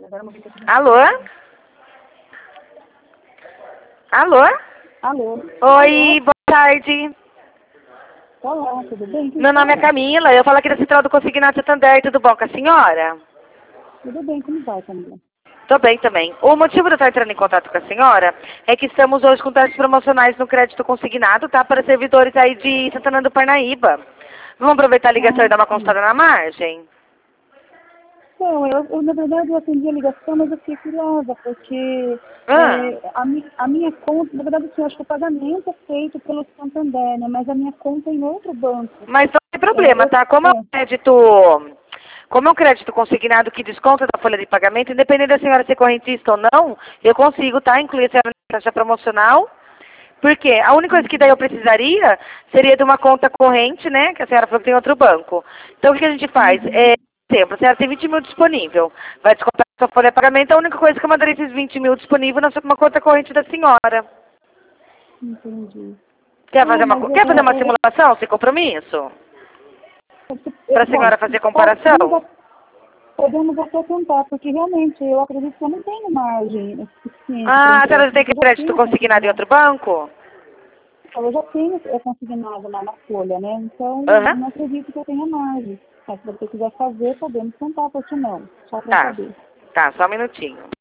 Alô? Alô? Alô? Oi, boa tarde. Olá, tudo bem? Meu nome é Camila, eu falo aqui da Central do Consignado Santander, tudo bom com a senhora? Tudo bem, como vai, Camila? Tô bem também. O motivo de eu estar entrando em contato com a senhora é que estamos hoje com taxas promocionais no crédito consignado, tá? Para servidores aí de Santana do Parnaíba. Vamos aproveitar a ligação e dar uma Sim. consultada na margem? Então, na verdade, eu atendi a ligação, mas eu fiquei curiosa, porque Ah, a minha conta, na verdade, assim, eu acho que o pagamento é feito pelo Santander, né? Mas a minha conta é em outro banco. mas não tem É, problema, eu, tá? Como é um crédito consignado que desconta da folha de pagamento, independente da senhora ser correntista ou não, eu consigo, tá? Incluir a senhora na taxa promocional. Porque a única coisa que daí eu precisaria seria de uma conta corrente, né? Que a senhora falou que tem outro banco. Então o que a gente faz? Exemplo, a senhora tem 20 mil disponível. Vai descontar a sua folha de pagamento, a única coisa que eu mandaria esses 20 mil disponível na sua conta corrente da senhora. entendi. Quer fazer uma simulação sem compromisso? Para a Bom, senhora fazer comparação? podemos até tentar, porque realmente eu acredito que eu não tenho margem suficiente para Ah, a senhora empréstimo, tem porque eu já crédito tenho consignado em consignado. outro banco? Eu já tenho consignado lá na folha, né? Então, Aham. não acredito que eu tenha margem. Mas se você quiser fazer, podemos tentar, por que não? Só para Tá. saber. Tá, só um minutinho.